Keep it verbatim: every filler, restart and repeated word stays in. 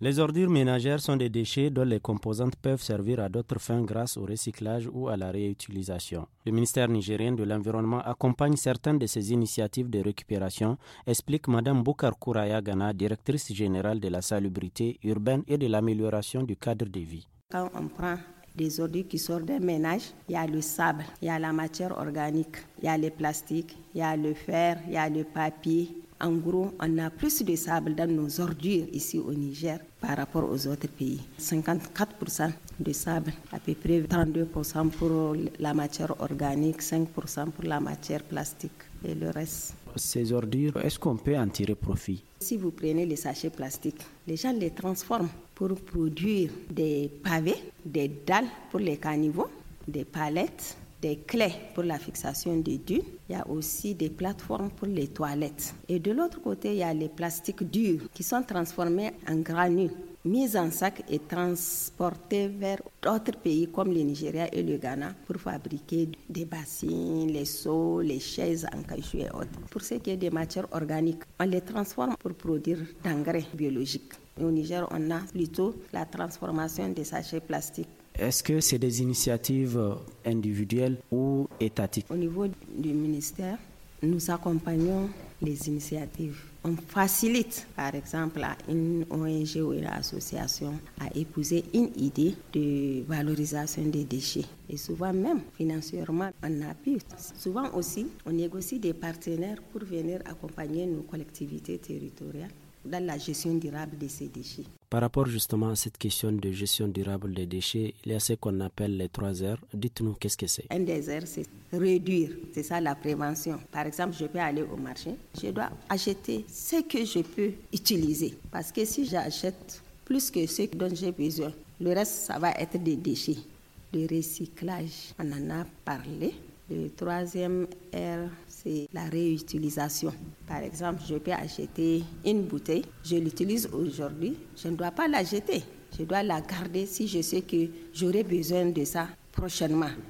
Les ordures ménagères sont des déchets dont les composantes peuvent servir à d'autres fins grâce au recyclage ou à la réutilisation. Le ministère nigérien de l'Environnement accompagne certaines de ces initiatives de récupération, explique Mme Boukar Kouraya Gana, directrice générale de la salubrité urbaine et de l'amélioration du cadre de vie. Quand on prend des ordures qui sortent d'un ménage, il y a le sable, il y a la matière organique, il y a les plastiques, il y a le fer, il y a le papier. En gros, on a plus de sable dans nos ordures ici au Niger par rapport aux autres pays. cinquante-quatre pour cent de sable, à peu près trente-deux pour cent pour la matière organique, cinq pour cent pour la matière plastique et le reste. Ces ordures, est-ce qu'on peut en tirer profit? Si vous prenez les sachets plastiques, les gens les transforment pour produire des pavés, des dalles pour les caniveaux, des palettes, des clés pour la fixation des dunes. Il y a aussi des plateformes pour les toilettes. Et de l'autre côté, il y a les plastiques durs qui sont transformés en granules, mis en sac et transportés vers d'autres pays comme le Nigeria et le Ghana pour fabriquer des bassins, les seaux, les chaises en caoutchouc et autres. Pour ce qui est des matières organiques, on les transforme pour produire d'engrais biologiques. Au Niger, on a plutôt la transformation des sachets plastiques. Est-ce que c'est des initiatives individuelles ou étatiques? Au niveau du ministère, nous accompagnons les initiatives. On facilite, par exemple, à une O N G ou une association à épouser une idée de valorisation des déchets. Et souvent même, financièrement, on appuie. Souvent aussi, on négocie des partenaires pour venir accompagner nos collectivités territoriales dans la gestion durable de ces déchets. Par rapport justement à cette question de gestion durable des déchets, il y a ce qu'on appelle les trois R. Dites-nous, qu'est-ce que c'est? Un des R, c'est réduire, c'est ça la prévention. Par exemple, je peux aller au marché, je dois acheter ce que je peux utiliser. Parce que si j'achète plus que ce dont j'ai besoin, le reste, ça va être des déchets. Le recyclage, on en a parlé. Le troisième R, c'est la réutilisation. Par exemple, je peux acheter une bouteille, je l'utilise aujourd'hui, je ne dois pas la jeter. Je dois la garder si je sais que j'aurai besoin de ça prochainement.